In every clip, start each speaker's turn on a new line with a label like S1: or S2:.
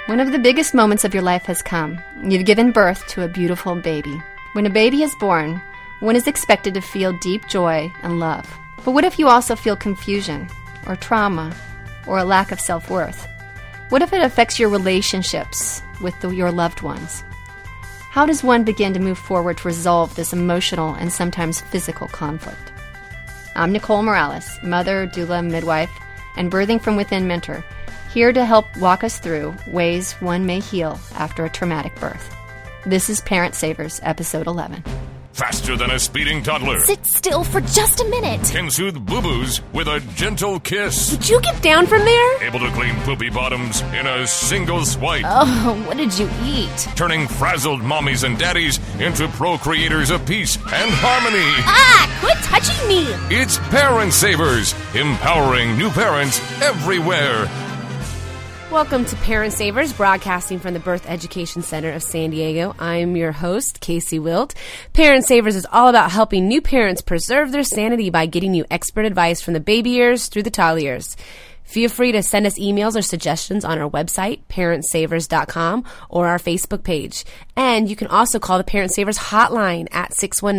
S1: One of the biggest moments of your life has come. You've given birth to a beautiful baby. When a baby is born, one is expected to feel deep joy and love. But what if you also feel confusion, or trauma, or a lack of self-worth? What if it affects your relationships with your loved ones? How does one begin to move forward to resolve this emotional and sometimes physical conflict? I'm Nicole Morales, mother, doula, midwife, and Birthing from Within mentor, here to help walk us through ways one may heal after a traumatic birth. This is Parent Savers, Episode 11.
S2: Faster than a speeding toddler.
S3: Sit still for just a minute.
S2: Can soothe boo-boos with a gentle kiss.
S3: Would you get down from there?
S2: Able to clean poopy bottoms in a single swipe.
S3: Oh, what did you eat?
S2: Turning frazzled mommies and daddies into procreators of peace and harmony.
S3: Ah, quit touching me.
S2: It's Parent Savers, empowering new parents everywhere.
S4: Welcome to Parent Savers, broadcasting from the Birth Education Center of San Diego. I'm your host, Casey Wilt. Parent Savers is all about helping new parents preserve their sanity by getting you expert advice from the baby years through the toddler years. Feel free to send us emails or suggestions on our website, parentsavers.com, or our Facebook page. And you can also call the Parent Savers hotline at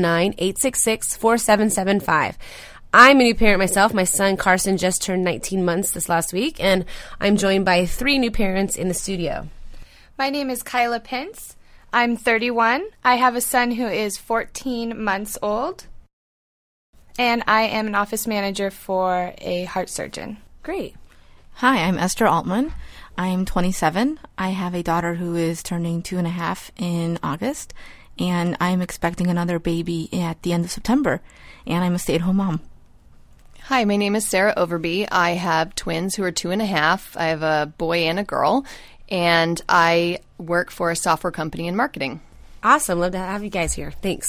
S4: 619-866-4775. I'm a new parent myself. My son Carson just turned 19 months this last week, and I'm joined by 3 new parents in the studio.
S5: My name is Kyla Pence. I'm 31. I have a son who is 14 months old, and I am an office manager for a heart surgeon.
S4: Great.
S6: Hi, I'm Esther Altman. I'm 27. I have a daughter who is turning 2.5 in August, and I'm expecting another baby at the end of September, and I'm a stay-at-home mom.
S7: Hi, my name is Sarah Overby. I have twins who are 2.5. I have a boy and a girl, and I work for a software company in marketing.
S4: Awesome. Love to have you guys here. Thanks.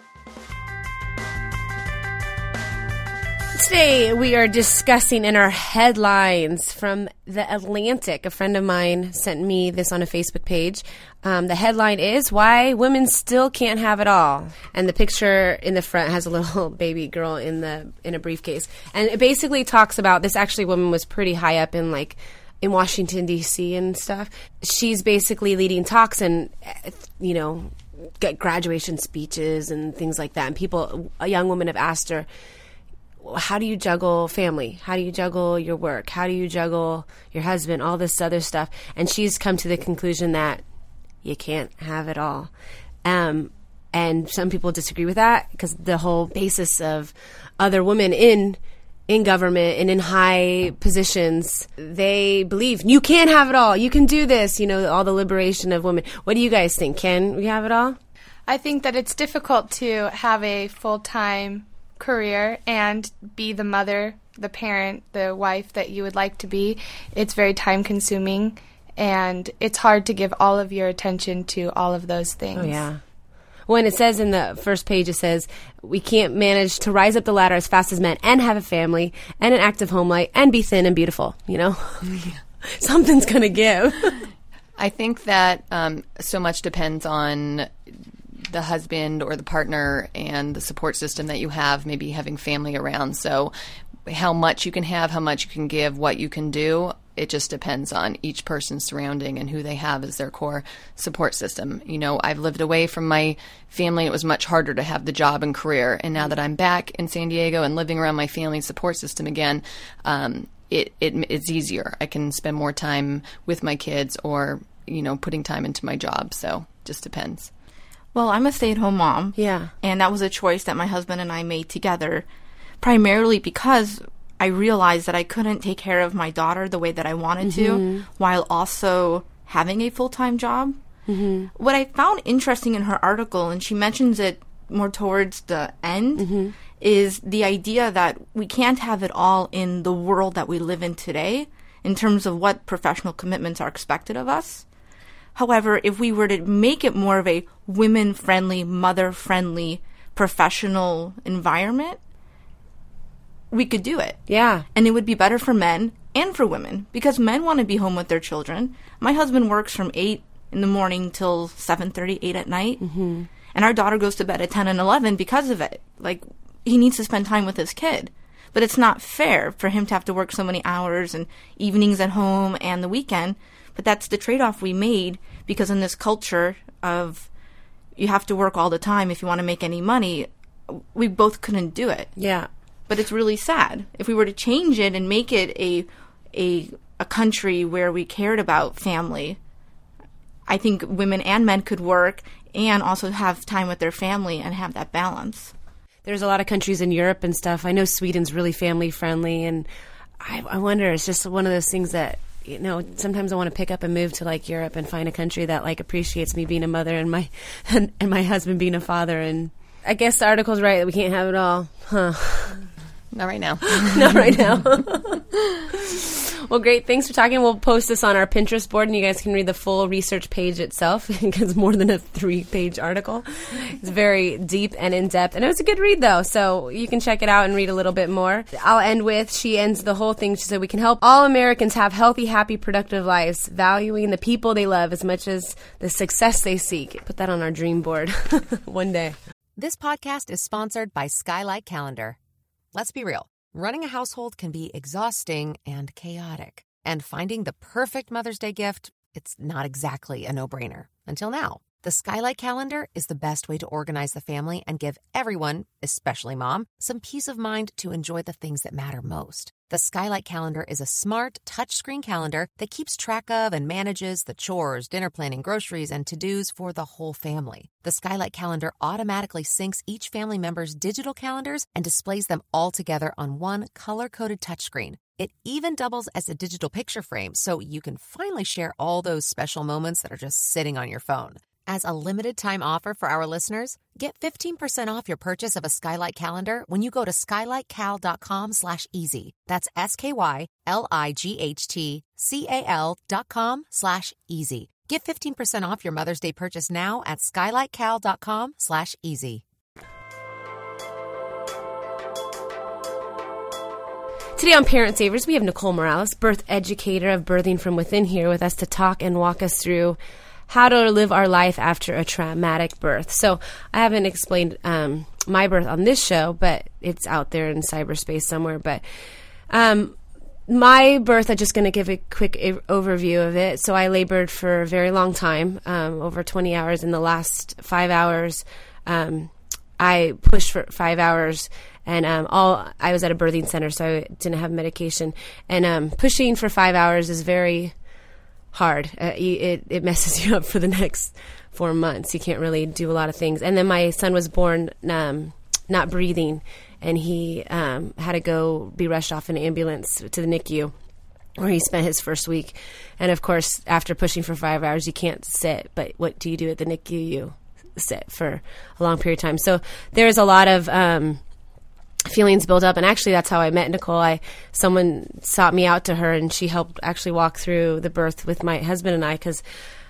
S4: Today we are discussing in our headlines from The Atlantic. A friend of mine sent me this on a Facebook page. The headline is, Why Women Still Can't Have It All. And the picture in the front has a little baby girl in a briefcase. And it basically talks about, this actually woman was pretty high up in Washington, D.C. and stuff. She's basically leading talks and, get graduation speeches and things like that. And a young women have asked her, how do you juggle family? How do you juggle your work? How do you juggle your husband? All this other stuff. And she's come to the conclusion that you can't have it all. And some people disagree with that because the whole basis of other women in government and in high positions, they believe you can't have it all. You can do this, all the liberation of women. What do you guys think? Can we have it all?
S5: I think that it's difficult to have a full-time career and be the mother, the parent, the wife that you would like to be. It's very time-consuming, and it's hard to give all of your attention to all of those things.
S4: Oh, yeah. When it says in the first page, it says, we can't manage to rise up the ladder as fast as men and have a family and an active home life and be thin and beautiful, Something's going to give.
S7: I think that so much depends on the husband or the partner and the support system that you have, maybe having family around. So how much you can have, how much you can give, what you can do, it just depends on each person's surrounding and who they have as their core support system. I've lived away from my family. It was much harder to have the job and career. And now that I'm back in San Diego and living around my family's support system again, it's easier. I can spend more time with my kids or, putting time into my job. So just depends.
S6: Well, I'm a stay-at-home mom.
S4: Yeah.
S6: And that was a choice that my husband and I made together, primarily because I realized that I couldn't take care of my daughter the way that I wanted to while also having a full-time job. Mm-hmm. What I found interesting in her article, and she mentions it more towards the end, is the idea that we can't have it all in the world that we live in today in terms of what professional commitments are expected of us. However, if we were to make it more of a women-friendly, mother-friendly, professional environment, we could do it.
S4: Yeah.
S6: And it would be better for men and for women because men want to be home with their children. My husband works from 8 in the morning till 7:30, 8 at night. Mm-hmm. And our daughter goes to bed at 10 and 11 because of it. He needs to spend time with his kid. But it's not fair for him to have to work so many hours and evenings at home and the weekend. But that's the trade-off we made, because in this culture of you have to work all the time if you want to make any money, we both couldn't do it.
S4: Yeah.
S6: But it's really sad. If we were to change it and make it a country where we cared about family, I think women and men could work and also have time with their family and have that balance.
S4: There's a lot of countries in Europe and stuff. I know Sweden's really family friendly, and I wonder, it's just one of those things that, you know, sometimes I want to pick up and move to like Europe and find a country that like appreciates me being a mother and my and my husband being a father. And I guess the article's right that we can't have it all, huh?
S7: Not right now.
S4: Not right now. Well, great. Thanks for talking. We'll post this on our Pinterest board, and you guys can read the full research page itself, because it's more than a 3-page article. It's very deep and in-depth, and it was a good read, though, so you can check it out and read a little bit more. I'll end with, she ends the whole thing, she said, we can help all Americans have healthy, happy, productive lives, valuing the people they love as much as the success they seek. Put that on our dream board one day.
S8: This podcast is sponsored by Skylight Calendar. Let's be real. Running a household can be exhausting and chaotic. And finding the perfect Mother's Day gift, it's not exactly a no-brainer. Until now. The Skylight Calendar is the best way to organize the family and give everyone, especially mom, some peace of mind to enjoy the things that matter most. The Skylight Calendar is a smart, touchscreen calendar that keeps track of and manages the chores, dinner planning, groceries, and to-dos for the whole family. The Skylight Calendar automatically syncs each family member's digital calendars and displays them all together on one color-coded touchscreen. It even doubles as a digital picture frame, so you can finally share all those special moments that are just sitting on your phone. As a limited-time offer for our listeners, get 15% off your purchase of a Skylight Calendar when you go to skylightcal.com/easy. That's SKYLIGHTCAL.com/easy. Get 15% off your Mother's Day purchase now at skylightcal.com/easy.
S4: Today on Parent Savers, we have Nicole Morales, birth educator of Birthing from Within, here with us to talk and walk us through how to live our life after a traumatic birth. So I haven't explained my birth on this show, but it's out there in cyberspace somewhere. But my birth, I'm just going to give a quick overview of it. So I labored for a very long time, over 20 hours. In the last 5 hours, I pushed for 5 hours. And I was at a birthing center, so I didn't have medication. And pushing for 5 hours is very hard. It messes you up for the next 4 months. You can't really do a lot of things. And then my son was born not breathing, and he had to go be rushed off in an ambulance to the NICU, where he spent his first week. And of course, after pushing for 5 hours, you can't sit. But what do you do at the NICU? You sit for a long period of time. So there's a lot of feelings build up, and actually that's how I met Nicole. Someone sought me out to her, and she helped actually walk through the birth with my husband and I, because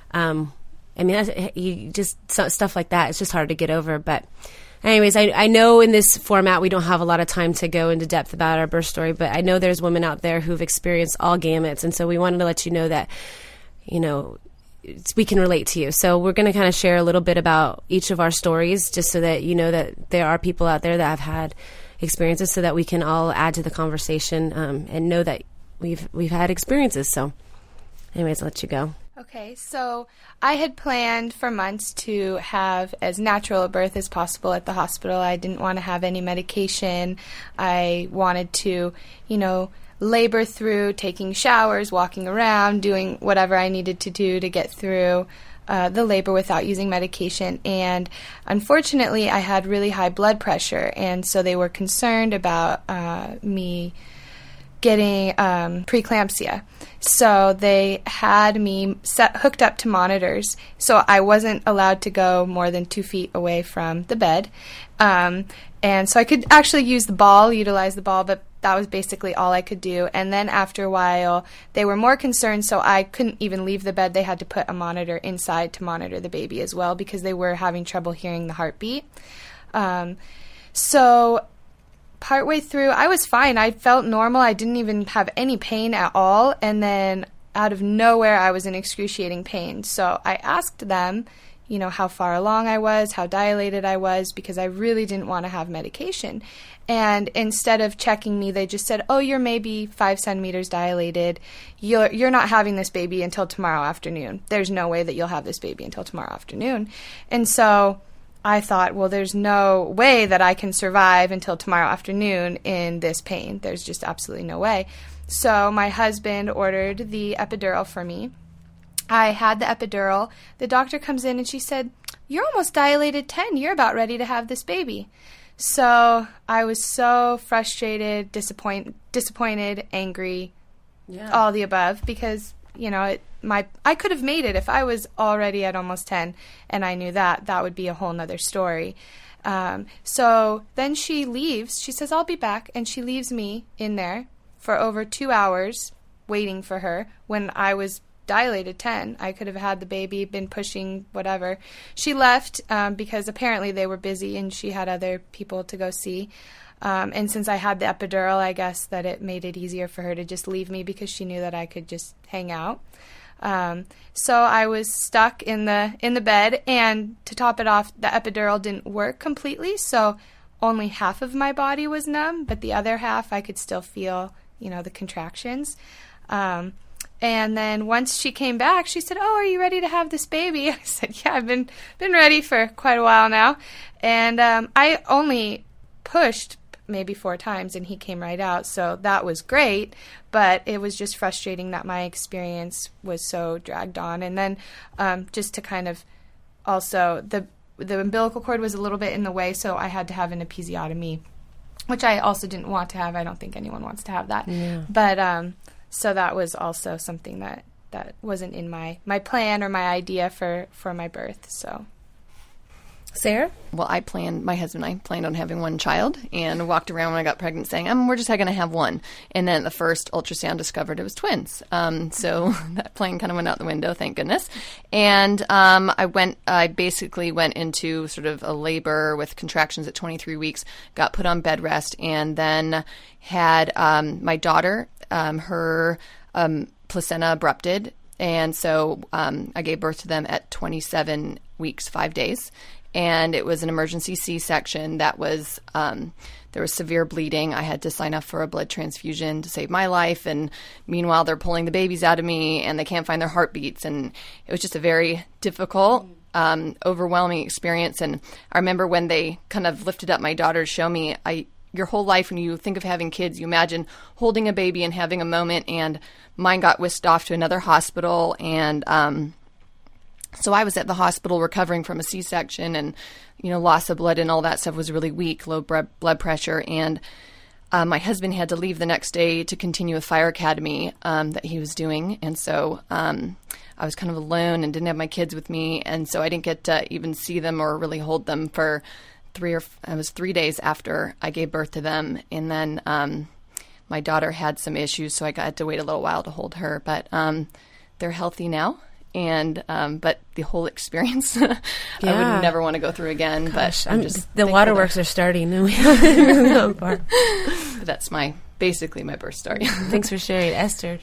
S4: stuff like that, it's just hard to get over. But anyways, I know in this format we don't have a lot of time to go into depth about our birth story, but I know there's women out there who've experienced all gamuts, and so we wanted to let you know that, you know, we can relate to you. So we're going to kind of share a little bit about each of our stories, just so that you know that there are people out there that have had experiences, so that we can all add to the conversation and know that we've had experiences. So anyways, I'll let you go.
S5: Okay, so I had planned for months to have as natural a birth as possible at the hospital. I didn't want to have any medication. I wanted to, labor through taking showers, walking around, doing whatever I needed to do to get through the labor without using medication. And unfortunately, I had really high blood pressure, and so they were concerned about me getting preeclampsia. So they had me hooked up to monitors, so I wasn't allowed to go more than 2 feet away from the bed. And so I could actually utilize the ball, but that was basically all I could do. And then after a while, they were more concerned, so I couldn't even leave the bed. They had to put a monitor inside to monitor the baby as well, because they were having trouble hearing the heartbeat. So partway through, I was fine. I felt normal. I didn't even have any pain at all. And then out of nowhere, I was in excruciating pain. So I asked them, how far along I was, how dilated I was, because I really didn't want to have medication. And instead of checking me, they just said, oh, you're maybe 5 centimeters dilated. You're not having this baby until tomorrow afternoon. There's no way that you'll have this baby until tomorrow afternoon. And so I thought, well, there's no way that I can survive until tomorrow afternoon in this pain. There's just absolutely no way. So my husband ordered the epidural for me. I had the epidural. The doctor comes in and she said, you're almost dilated 10. You're about ready to have this baby. So I was so frustrated, disappointed, angry, all the above, because, I could have made it if I was already at almost 10, and I knew that would be a whole nother story. So then she leaves. She says, I'll be back, and she leaves me in there for over 2 hours waiting for her when I was dilated 10. I could have had the baby, been pushing, whatever. She left because apparently they were busy and she had other people to go see. And since I had the epidural, I guess that it made it easier for her to just leave me because she knew that I could just hang out. So I was stuck in the bed, and to top it off, the epidural didn't work completely, so only half of my body was numb, but the other half I could still feel, the contractions. And then once she came back, she said, oh, are you ready to have this baby? I said, yeah, I've been ready for quite a while now. And I only pushed maybe 4 times, and he came right out. So that was great, but it was just frustrating that my experience was so dragged on. And then just to kind of also, the umbilical cord was a little bit in the way, so I had to have an episiotomy, which I also didn't want to have. I don't think anyone wants to have that. Yeah. But so that was also something that wasn't in my plan or my idea for my birth. So,
S4: Sarah?
S7: Well, my husband and I planned on having one child, and walked around when I got pregnant saying, we're just going to have one. And then the first ultrasound discovered it was twins. So that plan kind of went out the window, thank goodness. And I basically went into sort of a labor with contractions at 23 weeks, got put on bed rest, and then had my daughter, her placenta abrupted. And so I gave birth to them at 27 weeks, 5 days. And it was an emergency C-section that was, there was severe bleeding. I had to sign up for a blood transfusion to save my life. And meanwhile, they're pulling the babies out of me and they can't find their heartbeats. And it was just a very difficult, overwhelming experience. And I remember when they kind of lifted up my daughter to show me, your whole life, when you think of having kids, you imagine holding a baby and having a moment, and mine got whisked off to another hospital. And so I was at the hospital recovering from a C-section, and, loss of blood and all that stuff was really weak, low blood pressure. And my husband had to leave the next day to continue a fire academy that he was doing. And so I was kind of alone and didn't have my kids with me. And so I didn't get to even see them or really hold them for 3 days after I gave birth to them. And then my daughter had some issues, so I had to wait a little while to hold her. But they're healthy now. And but the whole experience, I would never want to go through again.
S4: Gosh,
S7: but I'm just
S4: the waterworks are starting.
S7: But that's basically my birth story.
S4: Thanks for sharing, Esther.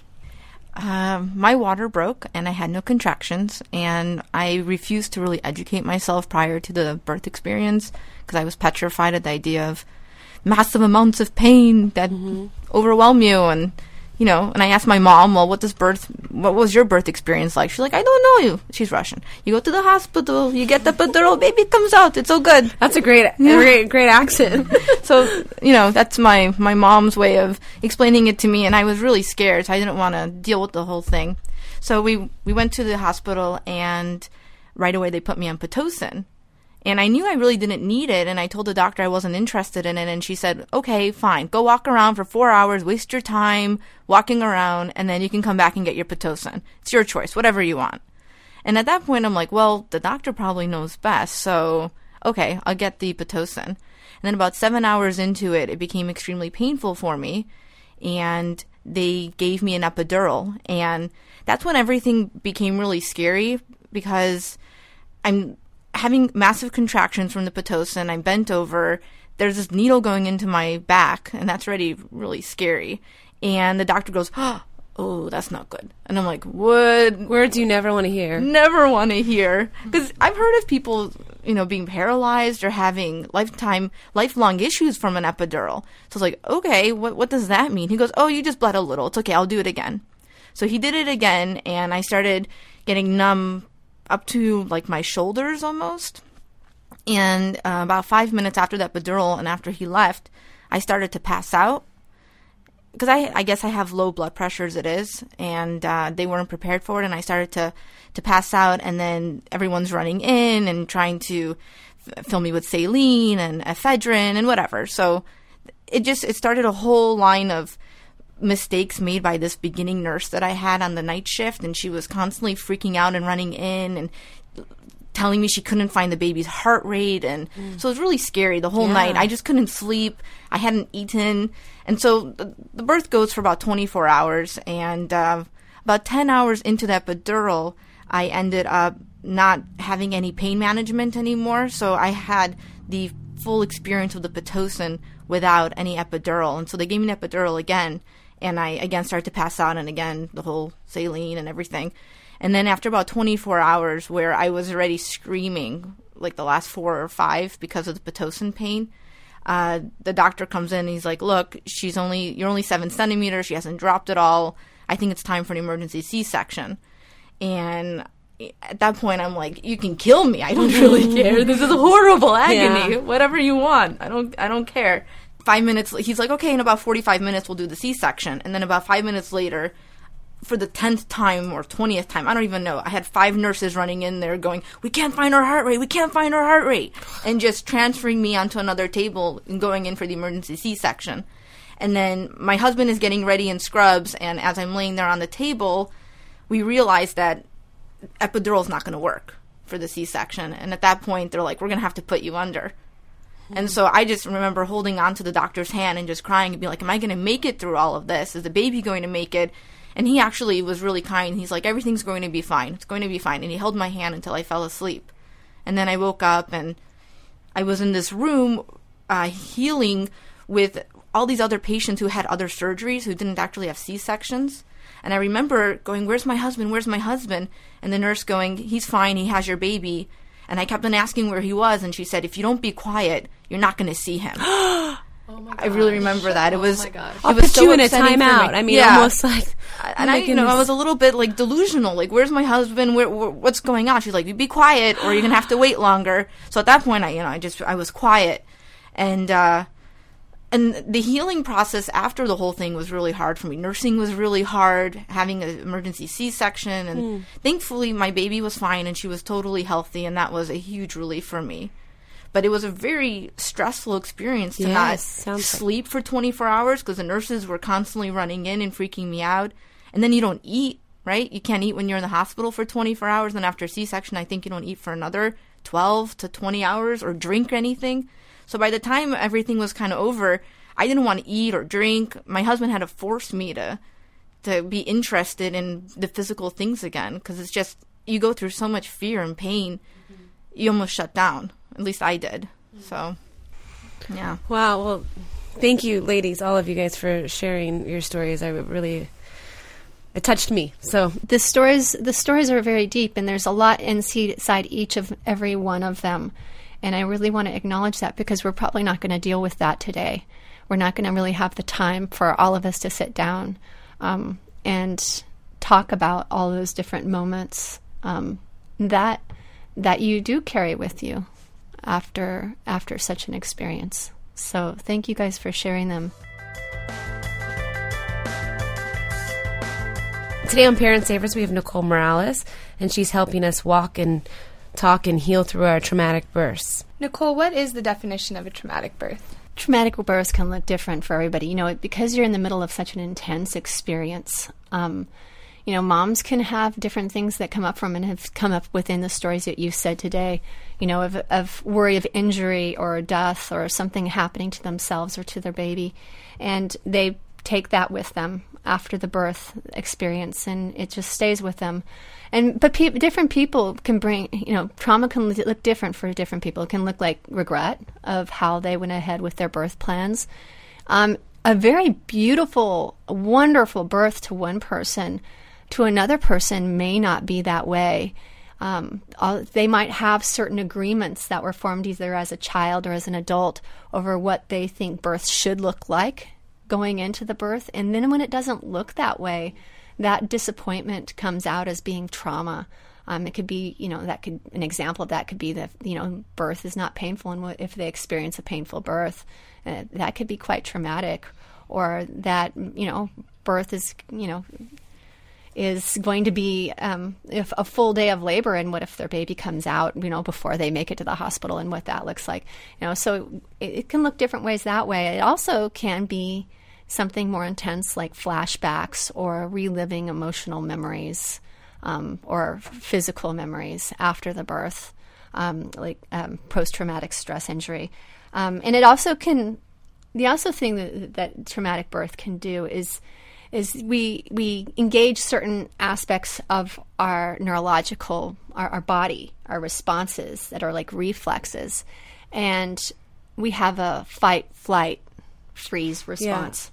S6: My water broke, and I had no contractions, and I refused to really educate myself prior to the birth experience because I was petrified at the idea of massive amounts of pain that overwhelm you. And and I asked my mom, well, what was your birth experience like? She's like, I don't know you. She's Russian. You go to the hospital, you get the epidural, baby comes out. It's all good.
S4: That's a great accent.
S6: So, that's my mom's way of explaining it to me, and I was really scared, so I didn't want to deal with the whole thing. So we went to the hospital, and right away they put me on Pitocin. And I knew I really didn't need it, and I told the doctor I wasn't interested in it, and she said, okay, fine, go walk around for 4 hours, waste your time walking around, and then you can come back and get your Pitocin. It's your choice, whatever you want. And at that point, I'm like, well, the doctor probably knows best, so, okay, I'll get the Pitocin. And then about 7 hours into it, it became extremely painful for me, and they gave me an epidural, and that's when everything became really scary, because I'm having massive contractions from the Pitocin. I'm bent over. There's this needle going into my back, and that's already really scary. And the doctor goes, oh, oh, that's not good. And I'm like, what?
S4: Words you never want to hear.
S6: Never want to hear. Because I've heard of people, being paralyzed or having lifelong issues from an epidural. So I was like, okay, what does that mean? He goes, oh, you just bled a little. It's okay, I'll do it again. So he did it again, and I started getting numb up to like my shoulders almost. And about 5 minutes after the epidural and after he left, I started to pass out. Because I guess I have low blood pressure as it is, and they weren't prepared for it, and I started to pass out, and then everyone's running in and trying to fill me with saline and ephedrine and whatever. So it started a whole line of mistakes made by this beginning nurse that I had on the night shift, and she was constantly freaking out and running in and telling me she couldn't find the baby's heart rate, and so it was really scary the whole night. I just couldn't sleep. I hadn't eaten, and so the birth goes for about 24 hours, and about 10 hours into the epidural, I ended up not having any pain management anymore, so I had the full experience of the Pitocin without any epidural, and so they gave me an epidural again, and I again started to pass out, and again the whole saline and everything. And then after about 24 hours, where I was already screaming, like the last 4 or 5 because of the Pitocin pain, the doctor comes in and he's like, look, you're only 7 centimeters. She hasn't dropped at all. I think it's time for an emergency C-section. And at that point, I'm like, you can kill me. I don't really care. This is a horrible agony. Yeah. Whatever you want. I don't care. 5 minutes, he's like, okay, in about 45 minutes, we'll do the C-section. And then about 5 minutes later, for the 10th time or 20th time, I don't even know, I had 5 nurses running in there going, we can't find her heart rate, we can't find her heart rate, and just transferring me onto another table and going in for the emergency C-section. And then my husband is getting ready in scrubs, and as I'm laying there on the table, we realize that epidural is not going to work for the C-section. And at that point, they're like, we're going to have to put you under. And so I just remember holding on to the doctor's hand and just crying and being like, am I going to make it through all of this? Is the baby going to make it? And he actually was really kind. He's like, everything's going to be fine. It's going to be fine. And he held my hand until I fell asleep. And then I woke up and I was in this room healing with all these other patients who had other surgeries who didn't actually have C-sections. And I remember going, where's my husband? Where's my husband? And the nurse going, he's fine. He has your baby. And I kept on asking where he was. And she said, if you don't be quiet, you're not going to see him. Oh my gosh. I really remember that. It was.
S4: I'll put you in a timeout. I mean, almost like.
S6: And I was a little bit like delusional. Like, where's my husband? What's going on? She's like, you be quiet, or you're gonna have to wait longer. So at that point, I was quiet, and the healing process after the whole thing was really hard for me. Nursing was really hard. Having an emergency C-section, and thankfully my baby was fine and she was totally healthy, and that was a huge relief for me. But it was a very stressful experience to not sleep for 24 hours because the nurses were constantly running in and freaking me out. And then you don't eat, right? You can't eat when you're in the hospital for 24 hours. And after a C-section, I think you don't eat for another 12 to 20 hours or drink anything. So by the time everything was kind of over, I didn't want to eat or drink. My husband had to force me to be interested in the physical things again because it's just, you go through so much fear and pain, you almost shut down. At least I did. So, yeah.
S4: Wow. Well, thank you, ladies, all of you guys, for sharing your stories. It touched me. So
S1: the stories are very deep, and there's a lot inside every one of them. And I really want to acknowledge that because we're probably not going to deal with that today. We're not going to really have the time for all of us to sit down and talk about all those different moments that you do carry with you after such an experience. So thank you guys for sharing them.
S4: Today on Parent Savers, we have Nicole Morales, and she's helping us walk and talk and heal through our traumatic births.
S5: Nicole, what is the definition of a traumatic birth?
S1: Traumatic births can look different for everybody. Because you're in the middle of such an intense experience, moms can have different things that come up from and have come up within the stories that you said today, of worry of injury or death or something happening to themselves or to their baby. And they take that with them after the birth experience, and it just stays with them. But different people can bring, trauma can look different for different people. It can look like regret of how they went ahead with their birth plans. a very beautiful, wonderful birth to one person, to another person may not be that way. They might have certain agreements that were formed either as a child or as an adult over what they think birth should look like going into the birth. And then when it doesn't look that way, that disappointment comes out as being trauma. It could be, an example of that could be that, birth is not painful, and if they experience a painful birth, that could be quite traumatic. Or that, birth is going to be if a full day of labor, and what if their baby comes out, before they make it to the hospital, and what that looks like. So it can look different ways that way. It also can be something more intense like flashbacks or reliving emotional memories or physical memories after the birth, like post-traumatic stress injury. And it also can, the also thing that traumatic birth can do is we engage certain aspects of our neurological, our body, our responses that are like reflexes. And we have a fight, flight, freeze response. Yeah.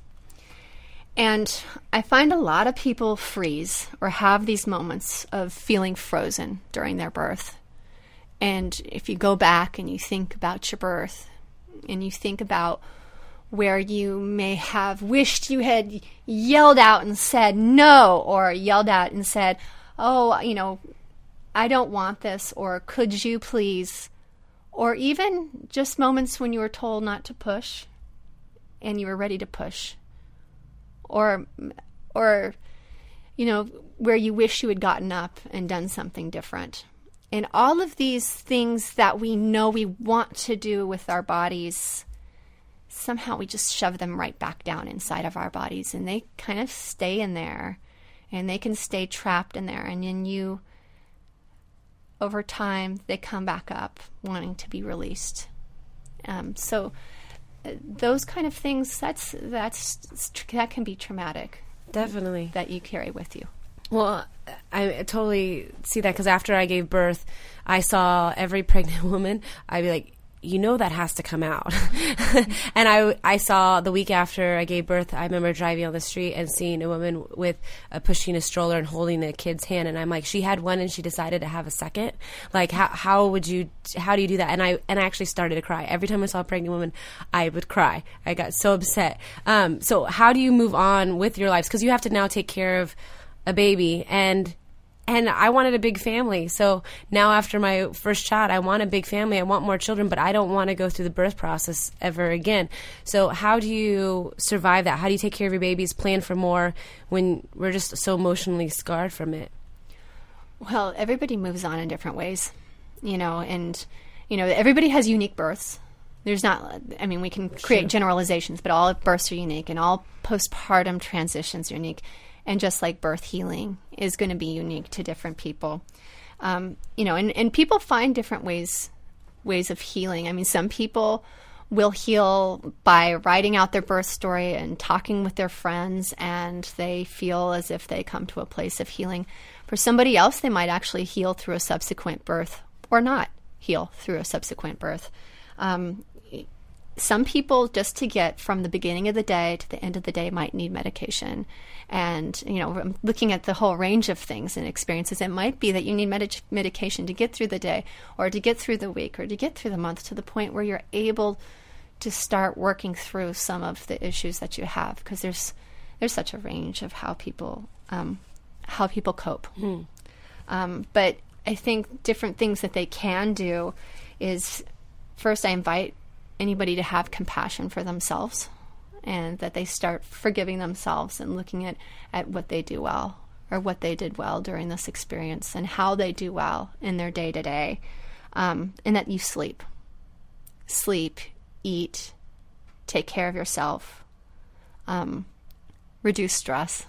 S1: And I find a lot of people freeze or have these moments of feeling frozen during their birth. And if you go back and you think about your birth and you think about where you may have wished you had yelled out and said no, or yelled out and said, oh, I don't want this, or could you please, or even just moments when you were told not to push and you were ready to push, or where you wish you had gotten up and done something different. And all of these things that we know we want to do with our bodies, somehow we just shove them right back down inside of our bodies, and they kind of stay in there, and they can stay trapped in there. And then over time, they come back up wanting to be released. So those kind of things, that can be traumatic.
S4: Definitely.
S1: That you carry with you.
S4: Well, I totally see that, because after I gave birth, I saw every pregnant woman. I'd be like, that has to come out. And I saw the week after I gave birth, I remember driving on the street and seeing a woman with pushing a stroller and holding a kid's hand. And I'm like, she had one and she decided to have a second. Like, how do you do that? And I actually started to cry. Every time I saw a pregnant woman, I would cry. I got so upset. So how do you move on with your lives? Because you have to now take care of a baby, and I wanted a big family. So now after my first child, I want a big family. I want more children, but I don't want to go through the birth process ever again. So how do you survive that? How do you take care of your babies, plan for more when we're just so emotionally scarred from it?
S1: Well, everybody moves on in different ways, and everybody has unique births. There's not, we can create generalizations, but all births are unique, and all postpartum transitions are unique. And just like birth healing is going to be unique to different people, and people find different ways of healing. Some people will heal by writing out their birth story and talking with their friends, and they feel as if they come to a place of healing. For somebody else, they might actually heal through a subsequent birth or not heal through a subsequent birth. Some people, just to get from the beginning of the day to the end of the day, might need medication. And, looking at the whole range of things and experiences, it might be that you need medication to get through the day, or to get through the week, or to get through the month, to the point where you're able to start working through some of the issues that you have. Because there's such a range of how people cope. But I think different things that they can do is, first, I invite anybody to have compassion for themselves, and that they start forgiving themselves and looking at what they do well, or what they did well during this experience, and how they do well in their day-to-day, and that you sleep, eat, take care of yourself, reduce stress.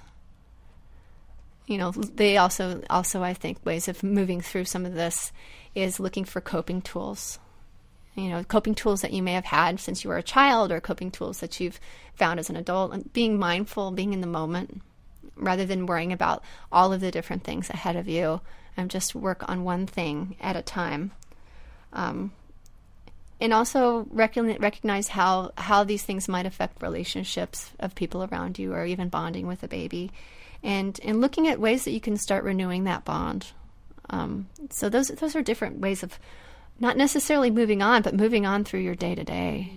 S1: They also I think ways of moving through some of this is looking for coping tools. Coping tools that you may have had since you were a child, or coping tools that you've found as an adult, and being mindful, being in the moment, rather than worrying about all of the different things ahead of you, and just work on one thing at a time. also recognize how these things might affect relationships of people around you, or even bonding with a baby, and looking at ways that you can start renewing that bond. So those are different ways of not necessarily moving on, but moving on through your day to day.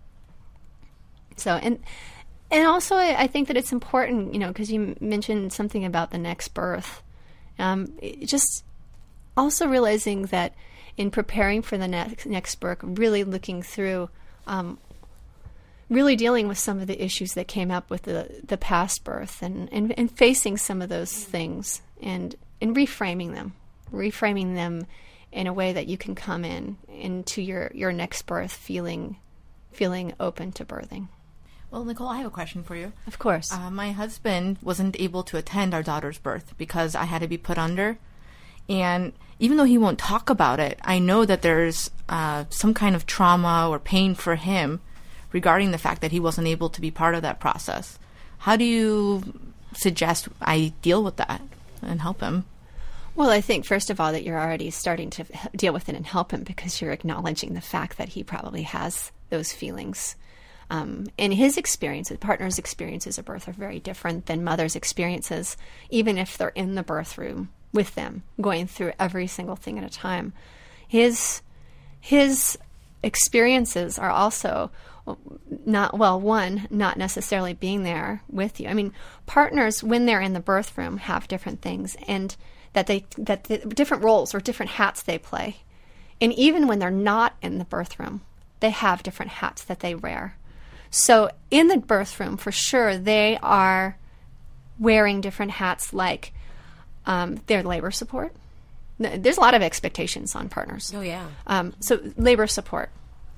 S1: So and also I think that it's important, because you mentioned something about the next birth. Just also realizing that in preparing for the next birth, really looking through, really dealing with some of the issues that came up with the past birth, and facing some of those things, and reframing them in a way that you can come into your next birth feeling open to birthing.
S6: Well, Nicole, I have a question for you.
S1: Of course.
S6: My husband wasn't able to attend our daughter's birth because I had to be put under. And even though he won't talk about it, I know that there's some kind of trauma or pain for him regarding the fact that he wasn't able to be part of that process. How do you suggest I deal with that and help him?
S1: Well, I think, first of all, that you're already starting to deal with it and help him, because you're acknowledging the fact that he probably has those feelings. And his experiences, partner's experiences of birth, are very different than mother's experiences, even if they're in the birth room with them, going through every single thing at a time. His experiences are also not necessarily being there with you. I mean, partners, when they're in the birth room, have different things, and that the different roles or different hats they play. And even when they're not in the birth room, they have different hats that they wear. So in the birth room, for sure, they are wearing different hats, like their labor support. There's a lot of expectations on partners.
S4: Oh, yeah.
S1: So labor support,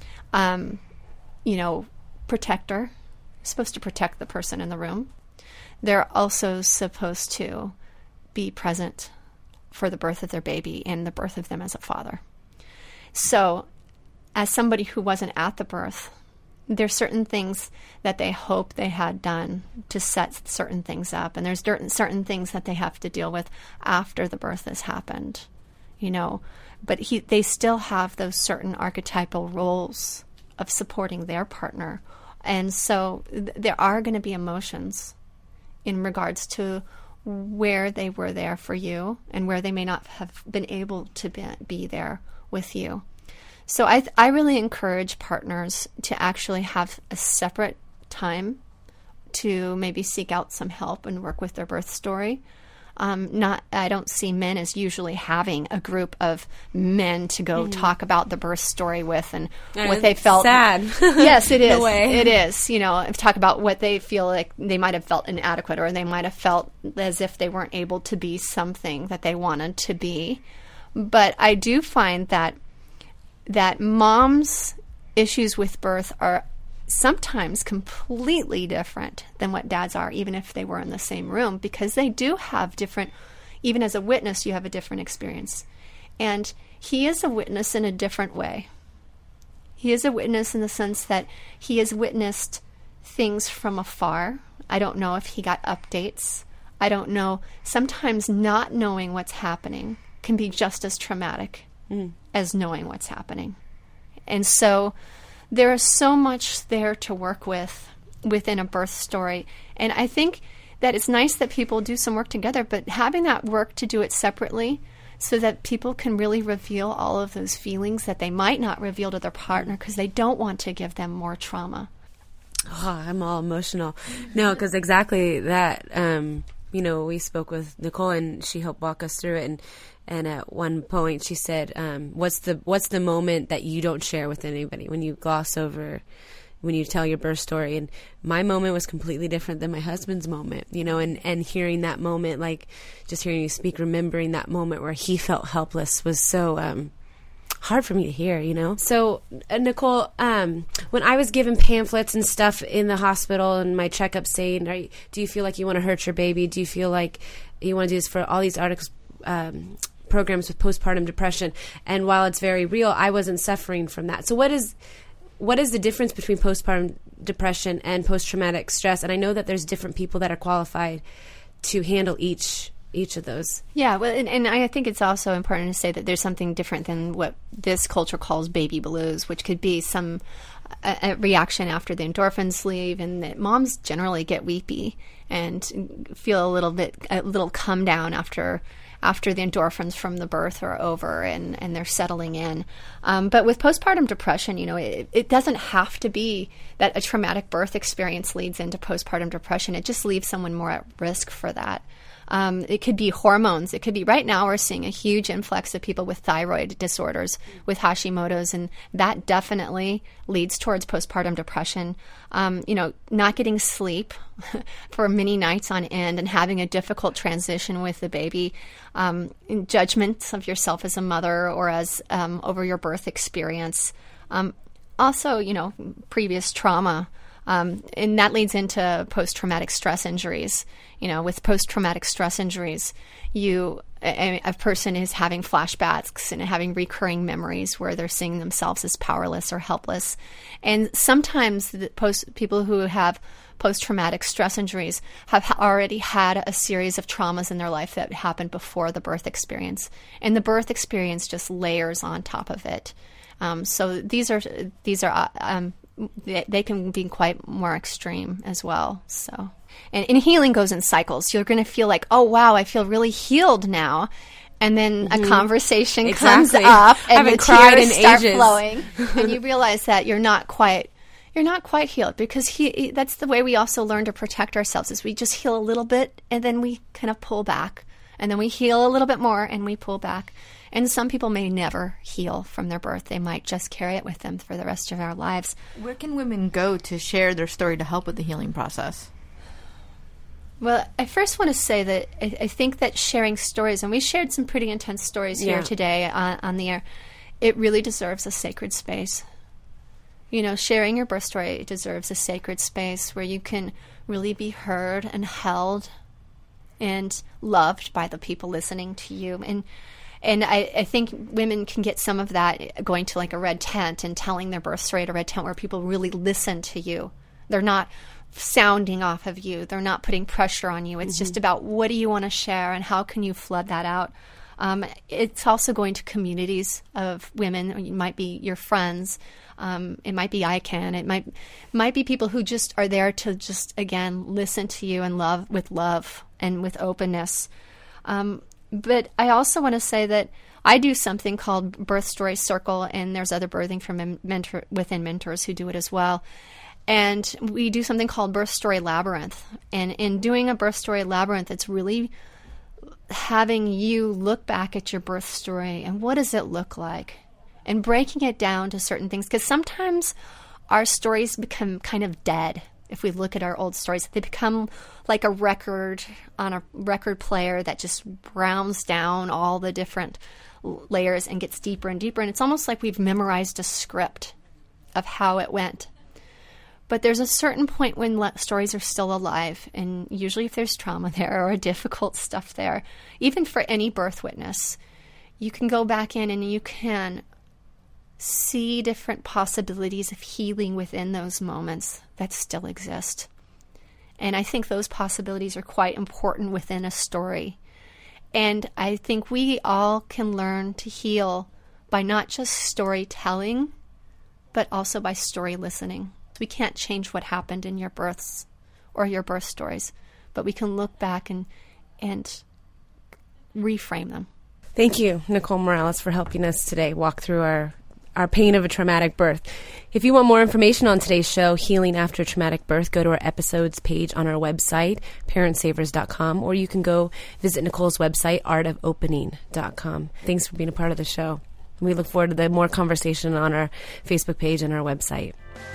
S1: protector, supposed to protect the person in the room. They're also supposed to be present for the birth of their baby and the birth of them as a father. So as somebody who wasn't at the birth, there's certain things that they hope they had done to set certain things up, and there's certain things that they have to deal with after the birth has happened, But they still have those certain archetypal roles of supporting their partner, and so there are going to be emotions in regards to where they were there for you and where they may not have been able to be there with you. So I really encourage partners to actually have a separate time to maybe seek out some help and work with their birth story. I don't see men as usually having a group of men to go talk about the birth story with and what they felt.
S4: Sad.
S1: Yes, it is.
S4: No way.
S1: It is. Talk about what they feel like they might have felt inadequate, or they might have felt as if they weren't able to be something that they wanted to be. But I do find that mom's issues with birth are sometimes completely different than what dads are, even if they were in the same room, because they do have different, even as a witness, you have a different experience. And he is a witness in a different way. He is a witness in the sense that he has witnessed things from afar. I don't know if he got updates. I don't know. Sometimes not knowing what's happening can be just as traumatic as knowing what's happening. And so there is so much there to work with within a birth story. And I think that it's nice that people do some work together, but having that work to do it separately so that people can really reveal all of those feelings that they might not reveal to their partner because they don't want to give them more trauma.
S4: Oh, I'm all emotional. No, because exactly that. We spoke with Nicole, and she helped walk us through it. And at one point, she said, "What's the moment that you don't share with anybody when you gloss over, when you tell your birth story?" And my moment was completely different than my husband's moment. And hearing that moment, like just hearing you speak, remembering that moment where he felt helpless was so hard for me to hear, So, Nicole, when I was given pamphlets and stuff in the hospital and my checkup saying, do you feel like you want to hurt your baby? Do you feel like you want to do this for all these articles, programs with postpartum depression? And while it's very real, I wasn't suffering from that. So what is the difference between postpartum depression and post-traumatic stress? And I know that there's different people that are qualified to handle each each of those.
S1: Yeah, well, and I think it's also important to say that there's something different than what this culture calls baby blues, which could be a reaction after the endorphins leave, and that moms generally get weepy and feel a little come down after the endorphins from the birth are over and they're settling in. But with postpartum depression, it doesn't have to be that a traumatic birth experience leads into postpartum depression. It just leaves someone more at risk for that. It could be hormones. It could be, right now we're seeing a huge influx of people with thyroid disorders, with Hashimoto's, and that definitely leads towards postpartum depression. Not getting sleep for many nights on end and having a difficult transition with the baby, judgments of yourself as a mother or as over your birth experience. Also, previous trauma. And that leads into post-traumatic stress injuries. With post-traumatic stress injuries, a person is having flashbacks and having recurring memories where they're seeing themselves as powerless or helpless. And sometimes people who have post-traumatic stress injuries have already had a series of traumas in their life that happened before the birth experience. And the birth experience just layers on top of it. So these are they can be quite more extreme as well. So, and healing goes in cycles. You're going to feel like, oh wow, I feel really healed now, and then a conversation comes up, and the tears start flowing, and you realize that you're not quite healed, because that's the way we also learn to protect ourselves. Is we just heal a little bit, and then we kind of pull back, and then we heal a little bit more, and we pull back. And some people may never heal from their birth. They might just carry it with them for the rest of their lives.
S6: Where can women go to share their story to help with the healing process?
S1: Well, I first want to say that I think that sharing stories, and we shared some pretty intense stories here today on the air, it really deserves a sacred space. Sharing your birth story deserves a sacred space where you can really be heard and held and loved by the people listening to you. And I think women can get some of that going to like a red tent and telling their birth story at a red tent where people really listen to you. They're not sounding off of you. They're not putting pressure on you. It's just about, what do you want to share and how can you flood that out? It's also going to communities of women. It might be your friends. It might be ICANN. It might be people who just are there to just, again, listen to you and love and with openness. But I also want to say that I do something called Birth Story Circle, and there's other birthing from within mentors who do it as well. And we do something called Birth Story Labyrinth. And in doing a Birth Story Labyrinth, it's really having you look back at your birth story and what does it look like? And breaking it down to certain things. Because sometimes our stories become kind of dead. If we look at our old stories, they become like a record on a record player that just browns down all the different layers and gets deeper and deeper. And it's almost like we've memorized a script of how it went. But there's a certain point when stories are still alive. And usually if there's trauma there or difficult stuff there, even for any birth witness, you can go back in and you can see different possibilities of healing within those moments that still exist. And I think those possibilities are quite important within a story. And I think we all can learn to heal by not just storytelling, but also by story listening. We can't change what happened in your births or your birth stories, but we can look back and reframe them.
S4: Thank you, Nicole Morales, for helping us today walk through our pain of a traumatic birth. If you want more information on today's show, Healing After Traumatic Birth, go to our episodes page on our website, parentsavers.com, or you can go visit Nicole's website, artofopening.com. Thanks for being a part of the show. We look forward to the more conversation on our Facebook page and our website.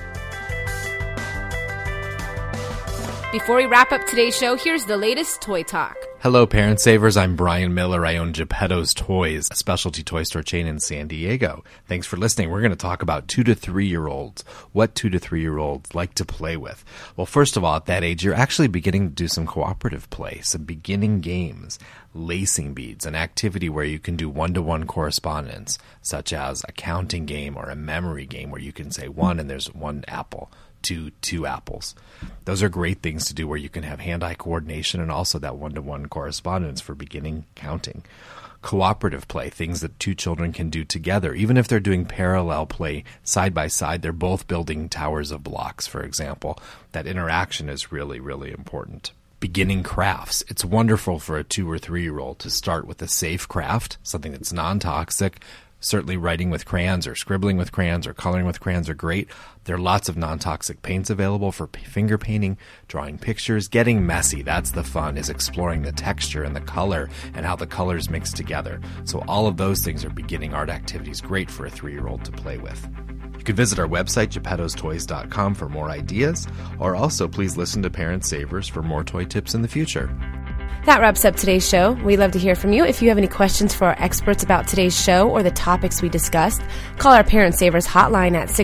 S4: Before we wrap up today's show, here's the latest toy talk.
S9: Hello, Parent Savers. I'm Brian Miller. I own Geppetto's Toys, a specialty toy store chain in San Diego. Thanks for listening. We're going to talk about 2 to 3-year-olds, what 2 to 3-year-olds like to play with. Well, first of all, at that age, you're actually beginning to do some cooperative play, some beginning games, lacing beads, an activity where you can do one-to-one correspondence, such as a counting game or a memory game where you can say 1 and there's 1 apple, 2 apples. Those are great things to do where you can have hand-eye coordination and also that one-to-one correspondence for beginning counting. Cooperative play, things that 2 children can do together. Even if they're doing parallel play side by side, they're both building towers of blocks, for example. That interaction is really, really important. Beginning crafts. It's wonderful for a 2 or 3-year-old to start with a safe craft, something that's non-toxic. Certainly writing with crayons or scribbling with crayons or coloring with crayons are great. There are lots of non-toxic paints available for finger painting, drawing pictures, getting messy. That's the fun, is exploring the texture and the color and how the colors mix together. So all of those things are beginning art activities, great for a 3-year-old to play with. You can visit our website, Geppetto'sToys.com, for more ideas, or also please listen to Parent Savers for more toy tips in the future.
S4: That wraps up today's show. We'd love to hear from you. If you have any questions for our experts about today's show or the topics we discussed, call our Parent Savers hotline at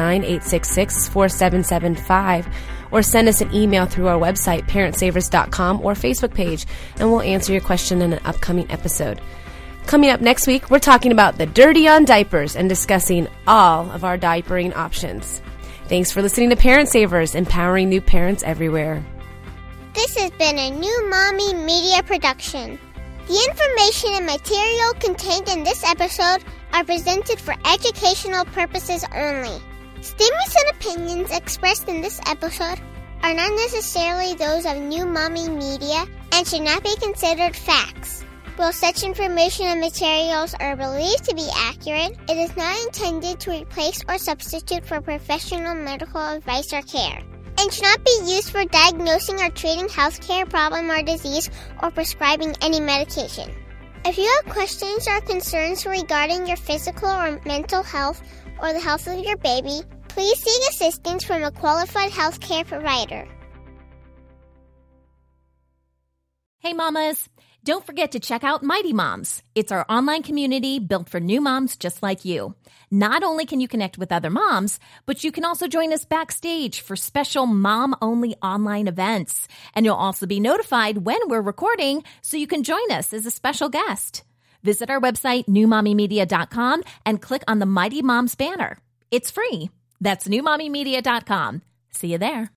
S4: 619-866-4775 or send us an email through our website, parentsavers.com, or Facebook page, and we'll answer your question in an upcoming episode. Coming up next week, we're talking about the dirty on diapers and discussing all of our diapering options. Thanks for listening to Parent Savers, empowering new parents everywhere.
S10: This has been a New Mommy Media production. The information and material contained in this episode are presented for educational purposes only. Statements and opinions expressed in this episode are not necessarily those of New Mommy Media and should not be considered facts. While such information and materials are believed to be accurate, it is not intended to replace or substitute for professional medical advice or care, and should not be used for diagnosing or treating healthcare problem or disease or prescribing any medication. If you have questions or concerns regarding your physical or mental health or the health of your baby, please seek assistance from a qualified healthcare provider.
S3: Hey, mamas. Don't forget to check out Mighty Moms. It's our online community built for new moms just like you. Not only can you connect with other moms, but you can also join us backstage for special mom-only online events. And you'll also be notified when we're recording so you can join us as a special guest. Visit our website, newmommymedia.com, and click on the Mighty Moms banner. It's free. That's newmommymedia.com. See you there.